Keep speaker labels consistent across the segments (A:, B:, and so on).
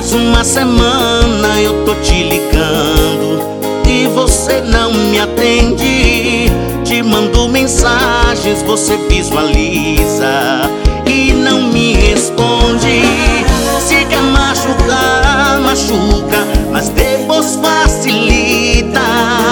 A: mais uma semana eu tô te ligando e você não me atende. Te mando mensagens, você visualiza e não me responde. Se quer machucar, machuca, mas depois facilita.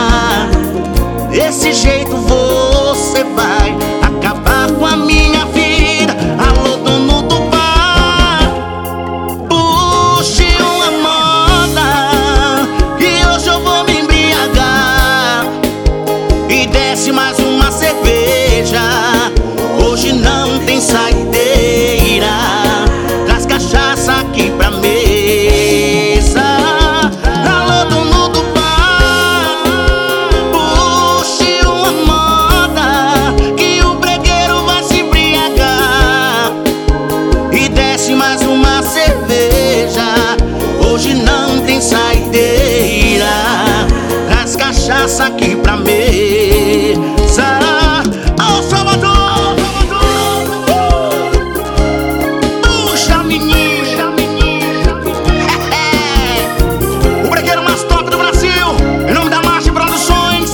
A: Desse jeito você vai acabar com a minha vida. Alô, dono do bar, puxe uma moda e hoje eu vou me embriagar. E desce mais uma cerveja, hoje não tem saideira. Traz cachaça aqui pra mesa. Alô, dono do bar, puxe uma moda que o bregueiro vai se embriagar. E desce mais uma cerveja, hoje não tem saideira. Traz cachaça aqui pra mesa. Ô Salvador, puxa menina, o bregueiro mais top do Brasil, em nome da Marcha Produções.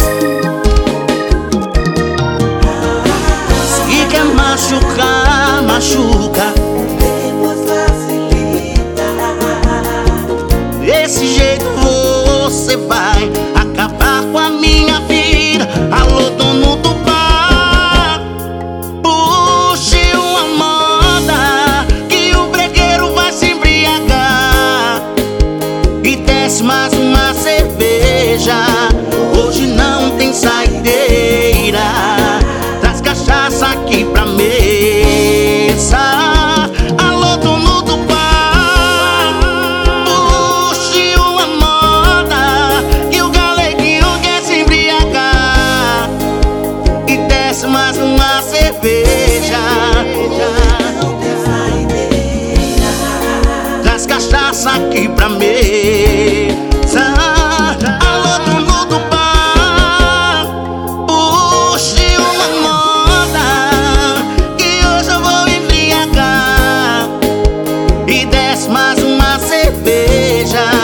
A: Se quer machucar, machuca,
B: depois facilita.
A: desse jeito você vai acabar com a minha vida. Alô, dono do bar, puxe uma moda que o bregueiro vai se embriagar. E desce mais uma cerveja, hoje não tem saideira. Traz cachaça aqui pra mesa. Alô, dono do bar, puxe uma moda que o galeguinho quer se embriagar. E desce mais uma cerveja,
B: Não tem saideira.
A: traz cachaça aqui pra mesa. Alô, dono do bar, puxe uma moda que hoje eu vou embriagar. E desce mais uma cerveja,